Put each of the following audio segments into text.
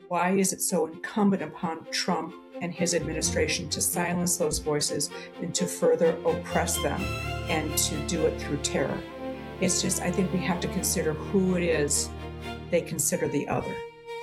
Why is it so incumbent upon Trump and his administration to silence those voices and to further oppress them and to do it through terror? It's just, I think we have to consider who it is they consider the other.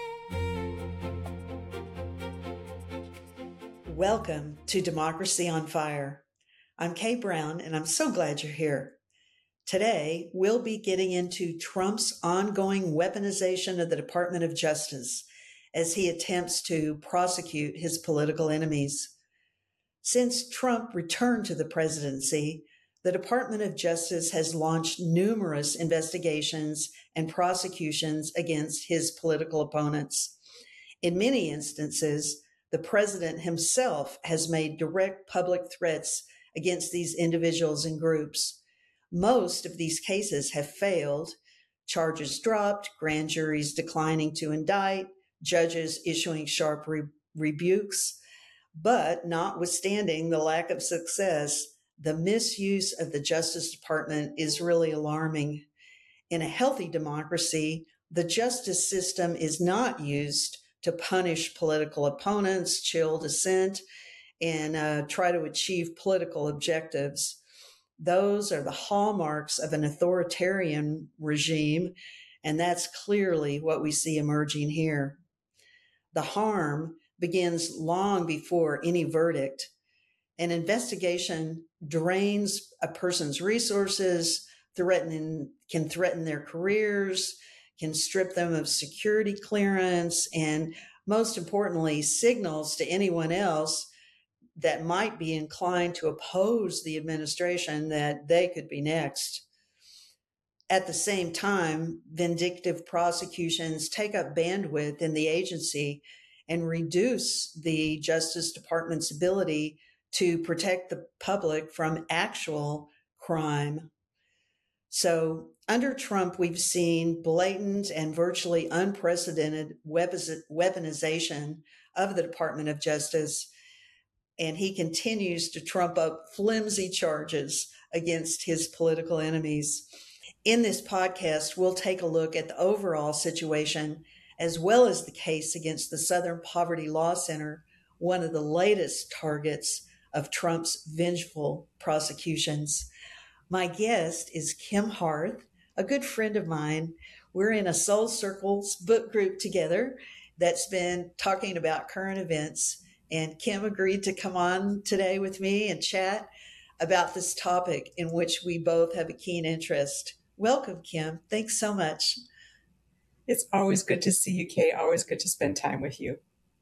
Welcome to Democracy on Fire. I'm Kay Brown, and I'm so glad you're here. Today, we'll be getting into Trump's ongoing weaponization of the Department of Justice as he attempts to prosecute his political enemies. Since Trump returned to the presidency, the Department of Justice has launched numerous investigations and prosecutions against his political opponents. In many instances, the president himself has made direct public threats against these individuals and groups. Most of these cases have failed, charges dropped, grand juries declining to indict, judges issuing sharp rebukes. But notwithstanding the lack of success, the misuse of the Justice Department is really alarming. In a healthy democracy, the justice system is not used to punish political opponents, chill dissent, and try to achieve political objectives. Those are the hallmarks of an authoritarian regime, and that's clearly what we see emerging here. The harm begins long before any verdict. An investigation drains a person's resources, can threaten their careers, can strip them of security clearance, and most importantly, signals to anyone else that might be inclined to oppose the administration that they could be next. At the same time, vindictive prosecutions take up bandwidth in the agency and reduce the Justice Department's ability to protect the public from actual crime. So under Trump, we've seen blatant and virtually unprecedented weaponization of the Department of Justice, and he continues to trump up flimsy charges against his political enemies. In this podcast, we'll take a look at the overall situation as well as the case against the Southern Poverty Law Center, one of the latest targets of Trump's vengeful prosecutions. My guest is Kim Harth, a good friend of mine. We're in a Soul Circles book group together that's been talking about current events, and Kim agreed to come on today with me and chat about this topic in which we both have a keen interest. Welcome, Kim. Thanks so much. It's always good to see you, Kay. Always good to spend time with you.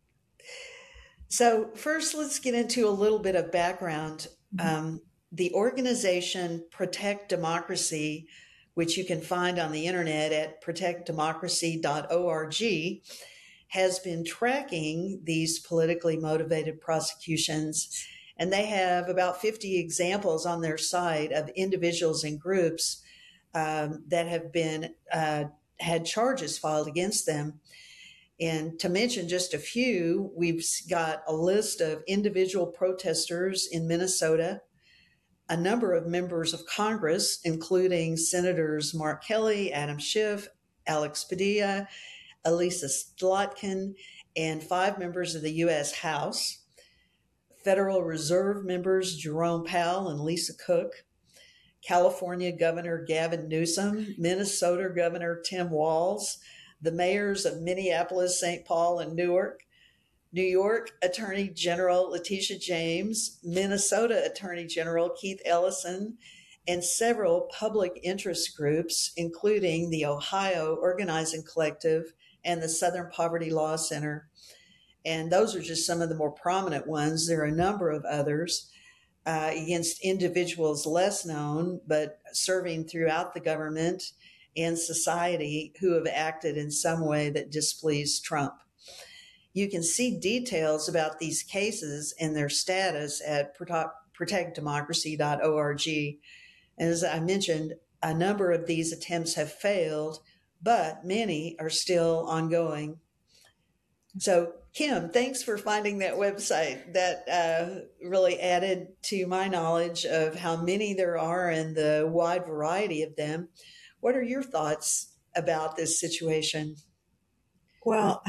So first, let's get into a little bit of background. The organization Protect Democracy, which you can find on the internet at protectdemocracy.org, has been tracking these politically motivated prosecutions. And they have about 50 examples on their site of individuals and groups that have been had charges filed against them. And to mention just a few, we've got a list of individual protesters in Minnesota, a number of members of Congress, including Senators Mark Kelly, Adam Schiff, Alex Padilla, Elisa Slotkin, and 5 members of the U.S. House, Federal Reserve members Jerome Powell and Lisa Cook, California Governor Gavin Newsom, Minnesota Governor Tim Walz, the mayors of Minneapolis, St. Paul, and Newark, New York Attorney General Letitia James, Minnesota Attorney General Keith Ellison, and several public interest groups, including the Ohio Organizing Collective and the Southern Poverty Law Center. And those are just some of the more prominent ones. There are a number of others against individuals less known, but serving throughout the government and society who have acted in some way that displeased Trump. You can see details about these cases and their status at protectdemocracy.org. And as I mentioned, a number of these attempts have failed, but many are still ongoing. So, Kim, thanks for finding that website. That really added to my knowledge of how many there are and the wide variety of them. What are your thoughts about this situation? Well,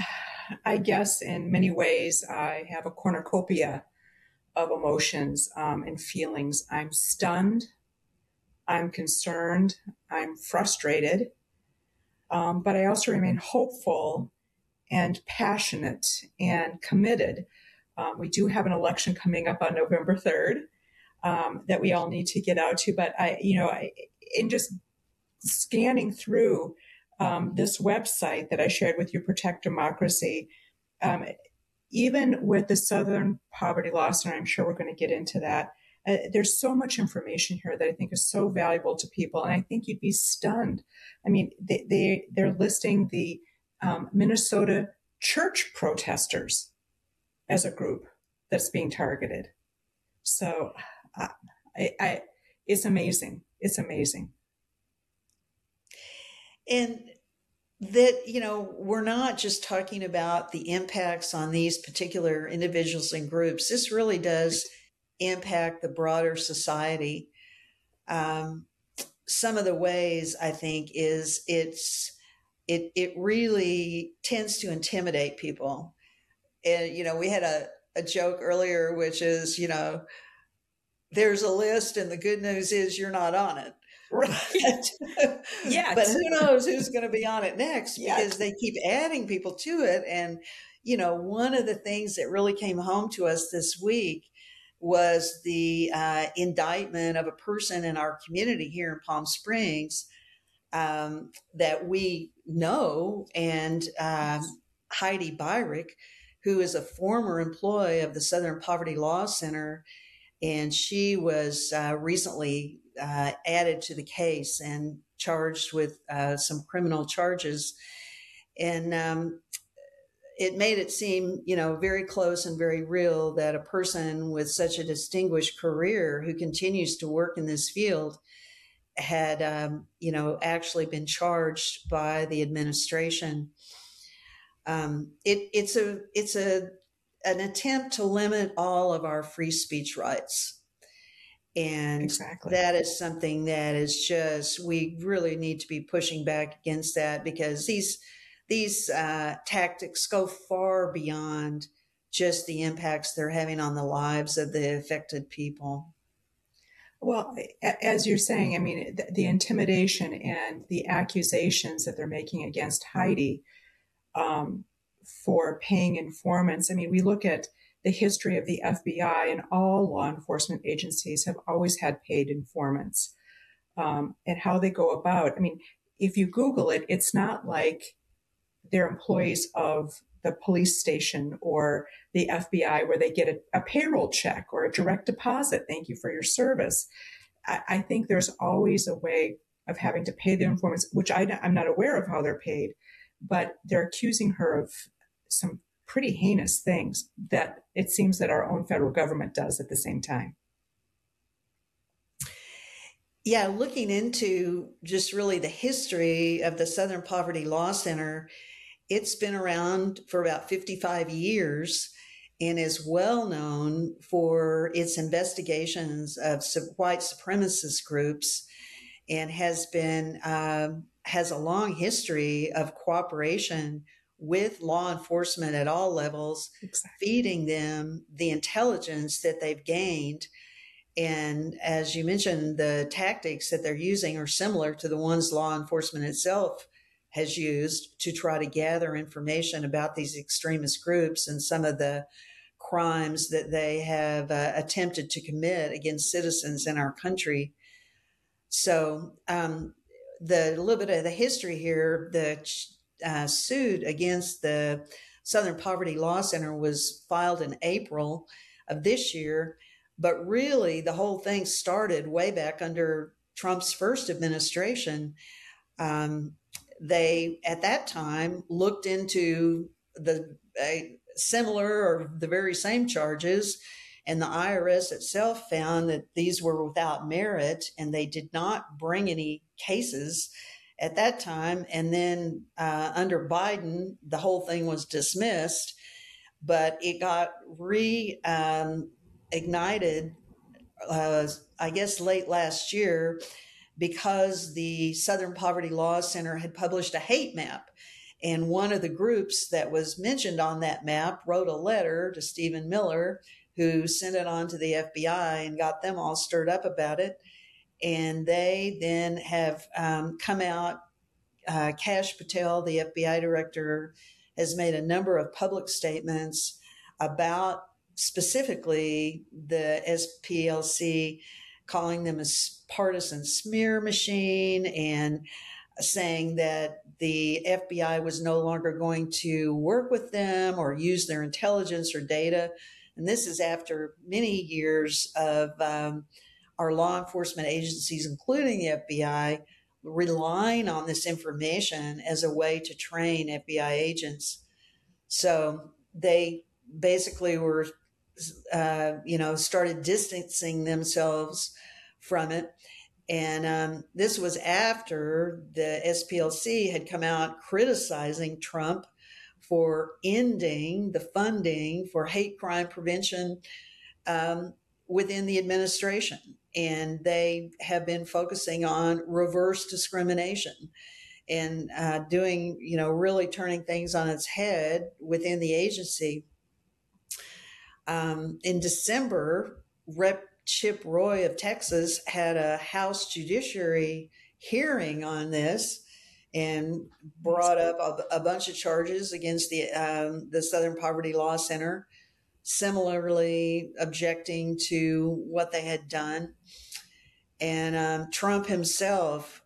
I guess in many ways, I have a cornucopia of emotions and feelings. I'm stunned. I'm concerned. I'm frustrated. But I also remain hopeful and passionate and committed. We do have an election coming up on November 3rd that we all need to get out to. But in just scanning through this website that I shared with you, Protect Democracy, even with the Southern Poverty Law Center, I'm sure we're going to get into that. There's so much information here that I think is so valuable to people, and I think you'd be stunned. I mean, they're listing the Minnesota church protesters as a group that's being targeted. So, it's amazing. It's amazing. And that, we're not just talking about the impacts on these particular individuals and groups. This really does impact the broader society. Some of the ways I think is it really tends to intimidate people. And, we had a joke earlier, which is, there's a list and the good news is you're not on it. Right. Yeah. But who knows who's going to be on it next, because they keep adding people to it. And, one of the things that really came home to us this week was the indictment of a person in our community here in Palm Springs that we know, and Heidi Byrick, who is a former employee of the Southern Poverty Law Center. And she was recently added to the case and charged with some criminal charges. And it made it seem, very close and very real that a person with such a distinguished career who continues to work in this field had, actually been charged by the administration. It's an attempt to limit all of our free speech rights. And exactly. That is something that is just, we really need to be pushing back against that, because these tactics go far beyond just the impacts they're having on the lives of the affected people. Well, as you're saying, I mean, the intimidation and the accusations that they're making against Heidi for paying informants. I mean, we look at the history of the FBI, and all law enforcement agencies have always had paid informants, and how they go about. I mean, if you Google it, it's not like they're employees of the police station or the FBI where they get a payroll check or a direct deposit. Thank you for your service. I think there's always a way of having to pay the informants, which I'm not aware of how they're paid, but they're accusing her of some pretty heinous things that it seems that our own federal government does at the same time. Yeah, looking into just really the history of the Southern Poverty Law Center, it's been around for about 55 years and is well known for its investigations of white supremacist groups, and has a long history of cooperation with law enforcement at all levels, exactly, feeding them the intelligence that they've gained. And as you mentioned, the tactics that they're using are similar to the ones law enforcement itself has used to try to gather information about these extremist groups and some of the crimes that they have attempted to commit against citizens in our country. So the little bit of the history here, the suit against the Southern Poverty Law Center was filed in April of this year. But really, the whole thing started way back under Trump's first administration. They, at that time, looked into the similar or the very same charges, and the IRS itself found that these were without merit, and they did not bring any cases at that time. And then under Biden, the whole thing was dismissed, but it got ignited, I guess, late last year, because the Southern Poverty Law Center had published a hate map. And one of the groups that was mentioned on that map wrote a letter to Stephen Miller, who sent it on to the FBI and got them all stirred up about it. And they then have come out. Kash Patel, the FBI director, has made a number of public statements about specifically the SPLC, calling them a partisan smear machine and saying that the FBI was no longer going to work with them or use their intelligence or data. And this is after many years of our law enforcement agencies, including the FBI, relying on this information as a way to train FBI agents. So they basically were, started distancing themselves from it. And this was after the SPLC had come out criticizing Trump for ending the funding for hate crime prevention within the administration. And they have been focusing on reverse discrimination and doing, really turning things on its head within the agency. In December, Rep. Chip Roy of Texas had a House Judiciary hearing on this and brought up a bunch of charges against the Southern Poverty Law Center, similarly objecting to what they had done. And Trump himself,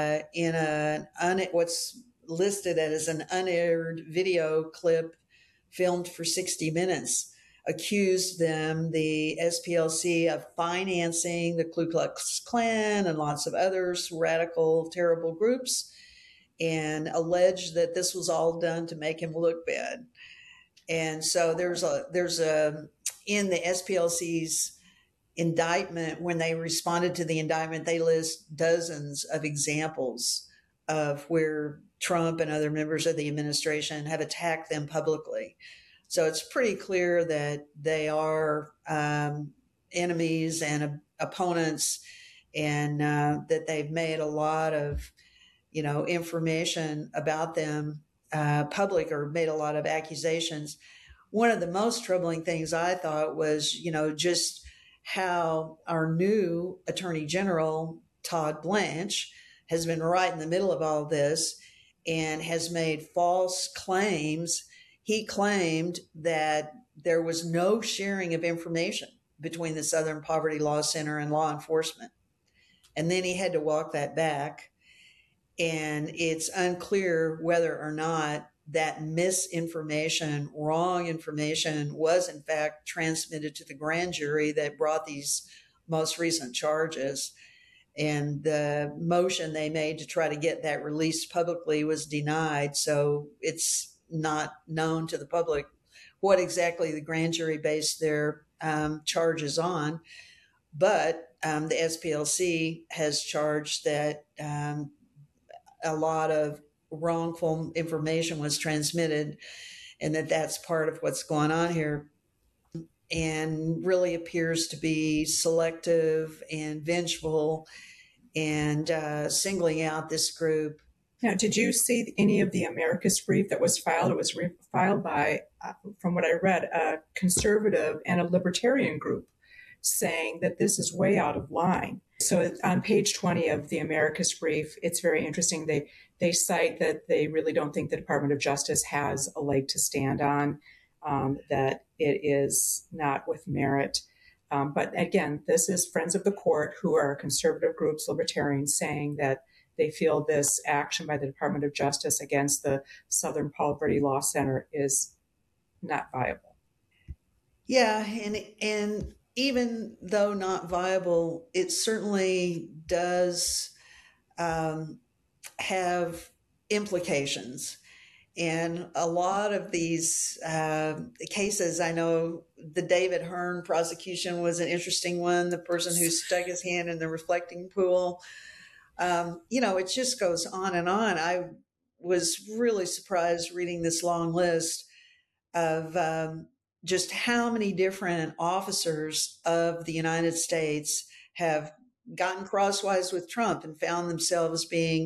in what's listed as an unaired video clip filmed for 60 minutes, accused them, the SPLC, of financing the Ku Klux Klan and lots of others, radical, terrible groups, and alleged that this was all done to make him look bad. And so there's a in the SPLC's indictment, when they responded to the indictment, they list dozens of examples of where Trump and other members of the administration have attacked them publicly. So it's pretty clear that they are enemies and opponents, and that they've made a lot of, information about them public, or made a lot of accusations. One of the most troubling things I thought was, just how our new Attorney General, Todd Blanche, has been right in the middle of all this and has made false claims. He claimed that there was no sharing of information between the Southern Poverty Law Center and law enforcement. And then he had to walk that back. And it's unclear whether or not that misinformation, wrong information, was in fact transmitted to the grand jury that brought these most recent charges. And the motion they made to try to get that released publicly was denied. So it's not known to the public what exactly the grand jury based their charges on. But the SPLC has charged that a lot of wrongful information was transmitted, and that's part of what's going on here, and really appears to be selective and vengeful and singling out this group. Now, did you see any of the Americus brief that was filed? It was filed by, from what I read, a conservative and a libertarian group, saying that this is way out of line. So on page 20 of the Americus brief, it's very interesting. They cite that they really don't think the Department of Justice has a leg to stand on, that it is not with merit. But again, this is Friends of the Court, who are conservative groups, libertarians, saying that they feel this action by the Department of Justice against the Southern Poverty Law Center is not viable. Yeah, and even though not viable, it certainly does have implications. And a lot of these cases, I know the David Hearn prosecution was an interesting one, the person who stuck his hand in the reflecting pool. It just goes on and on. I was really surprised reading this long list of just how many different officers of the United States have gotten crosswise with Trump and found themselves being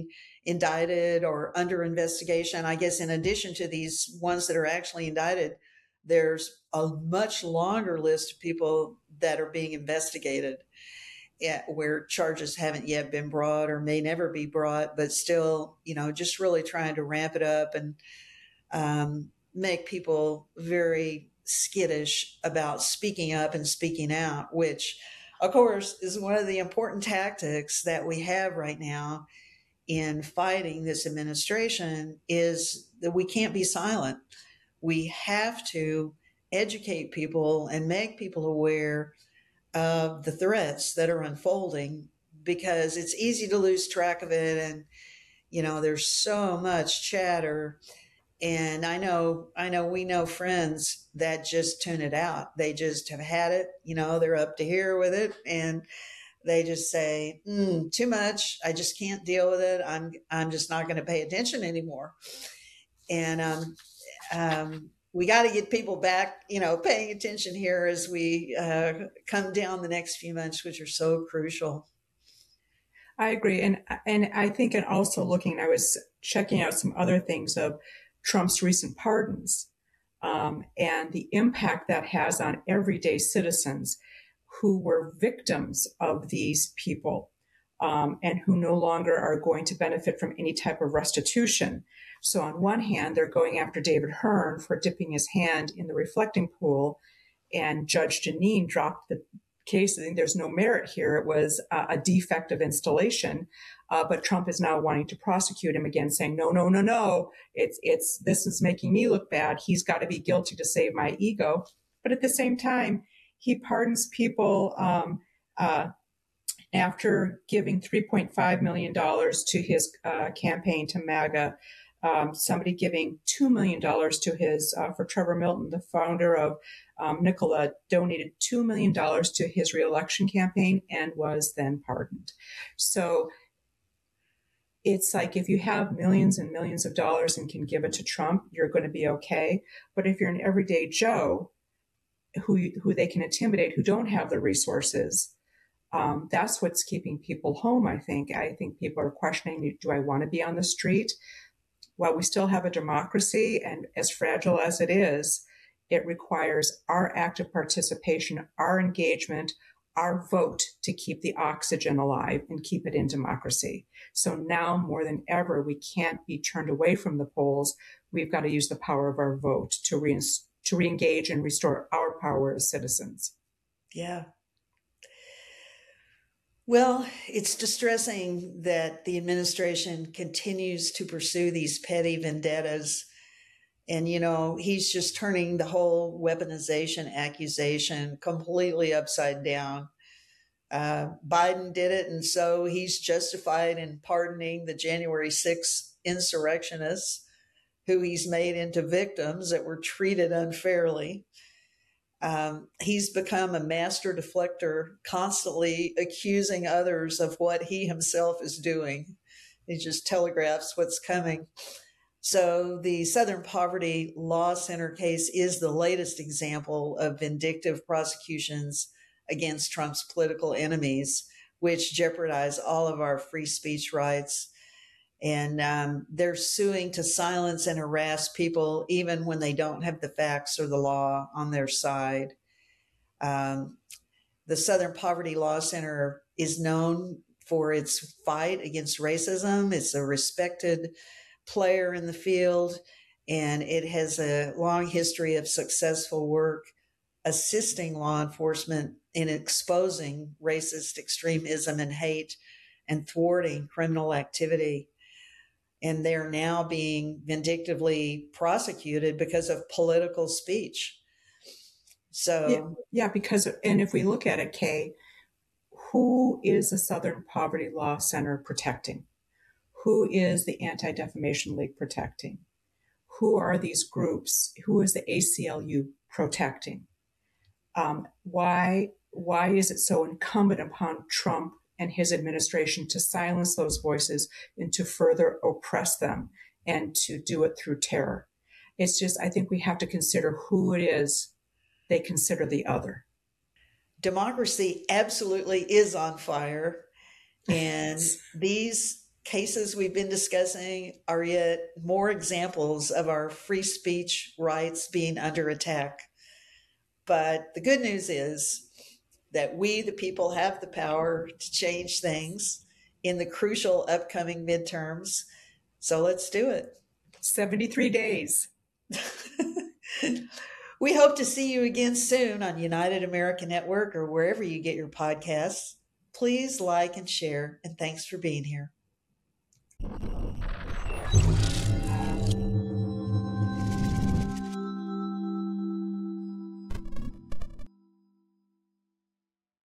indicted or under investigation. I guess in addition to these ones that are actually indicted, there's a much longer list of people that are being investigated where charges haven't yet been brought or may never be brought, but still, just really trying to ramp it up and make people very skittish about speaking up and speaking out, which, of course, is one of the important tactics that we have right now in fighting this administration, is that we can't be silent. We have to educate people and make people aware of the threats that are unfolding, because it's easy to lose track of it. And, there's so much chatter. And I know we know friends that just tune it out. They just have had it, they're up to here with it. And they just say, too much. I just can't deal with it. I'm just not going to pay attention anymore. And we got to get people back, paying attention here as we come down the next few months, which are so crucial. I agree. And I think, and also looking, I was checking out some other things of Trump's recent pardons, and the impact that has on everyday citizens who were victims of these people, and who no longer are going to benefit from any type of restitution. So on one hand, they're going after David Hearn for dipping his hand in the reflecting pool, and Judge Jeanine dropped the case. I think there's no merit here. It was a defect of installation, but Trump is now wanting to prosecute him again, saying, no. It's this is making me look bad. He's got to be guilty to save my ego. But at the same time, he pardons people after giving $3.5 million to his campaign to MAGA. Somebody giving $2 million to his, for Trevor Milton, the founder of Nikola, donated $2 million to his reelection campaign and was then pardoned. So it's like, if you have millions and millions of dollars and can give it to Trump, you're going to be okay. But if you're an everyday Joe who they can intimidate, who don't have the resources, that's what's keeping people home, I think. I think people are questioning, do I want to be on the street? While we still have a democracy, and as fragile as it is, it requires our active participation, our engagement, our vote to keep the oxygen alive and keep it in democracy. So now more than ever, we can't be turned away from the polls. We've got to use the power of our vote to re-engage and restore our power as citizens. Yeah. Well, it's distressing that the administration continues to pursue these petty vendettas. And, he's just turning the whole weaponization accusation completely upside down. Biden did it, and so he's justified in pardoning the January 6th insurrectionists who he's made into victims that were treated unfairly. He's become a master deflector, constantly accusing others of what he himself is doing. He just telegraphs what's coming. So the Southern Poverty Law Center case is the latest example of vindictive prosecutions against Trump's political enemies, which jeopardize all of our free speech rights. And they're suing to silence and harass people even when they don't have the facts or the law on their side. The Southern Poverty Law Center is known for its fight against racism. It's a respected player in the field, and it has a long history of successful work assisting law enforcement in exposing racist extremism and hate and thwarting criminal activity. And they're now being vindictively prosecuted because of political speech. So, yeah, because, and if we look at it, Kay, who is the Southern Poverty Law Center protecting? Who is the Anti-Defamation League protecting? Who are these groups? Who is the ACLU protecting? Why is it so incumbent upon Trump and his administration to silence those voices and to further oppress them and to do it through terror? It's just, I think we have to consider who it is they consider the other. Democracy absolutely is on fire. And these cases we've been discussing are yet more examples of our free speech rights being under attack. But the good news is that we, the people, have the power to change things in the crucial upcoming midterms. So let's do it. 73 days. We hope to see you again soon on United American Network or wherever you get your podcasts. Please like and share, and thanks for being here.